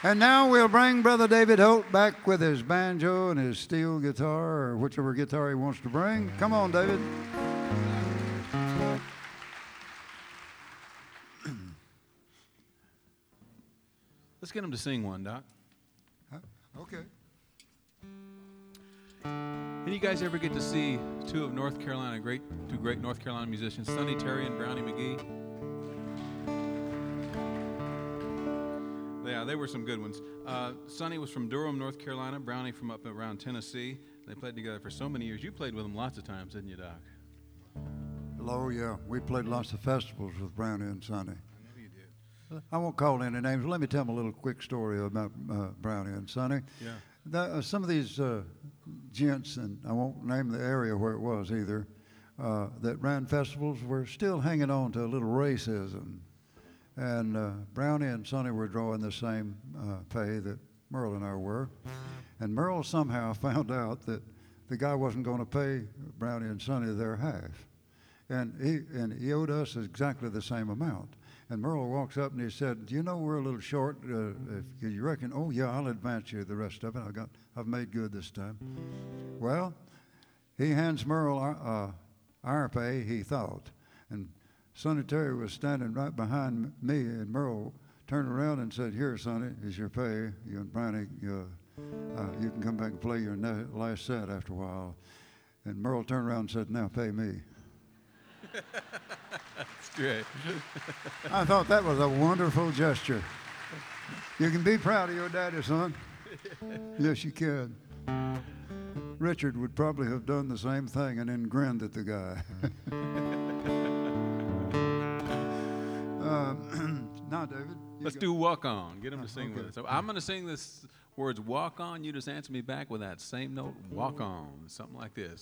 And now we'll bring Brother David Holt back with his banjo and his steel guitar, or whichever guitar he wants to bring. Come on, David. Let's get him to sing one, Doc. Okay. Did you guys ever get to see two North Carolina North Carolina musicians, Sonny Terry and Brownie McGee? Yeah, they were some good ones. Sonny was from Durham, North Carolina. Brownie from up around Tennessee. They played together for so many years. You played with them lots of times, didn't you, Doc? Oh, yeah. We played lots of festivals with Brownie and Sonny. I know you did. I won't call any names. Let me tell them a little quick story about Brownie and Sonny. Yeah. Some of these gents, and I won't name the area where it was either, that ran festivals were still hanging on to a little racism. And Brownie and Sonny were drawing the same pay that Merle and I were. And Merle somehow found out that the guy wasn't going to pay Brownie and Sonny their half. And he owed us exactly the same amount. And Merle walks up and he said, "Do you know we're a little short? If you reckon, oh yeah, I'll advance you the rest of it. I've made good this time." Well, he hands Merle our pay, he thought. And Sonny Terry was standing right behind me, and Merle turned around and said, "Here, Sonny, is your pay. You and Brownie, you can come back and play your last set after a while." And Merle turned around and said, "Now pay me." That's great. I thought that was a wonderful gesture. You can be proud of your daddy, son. Yes, you can. Richard would probably have done the same thing and then grinned at the guy. Now, David. Let's do Walk On. Get him to sing with us. So I'm going to sing this words Walk On. You just answer me back with that same note, Walk On. Something like this.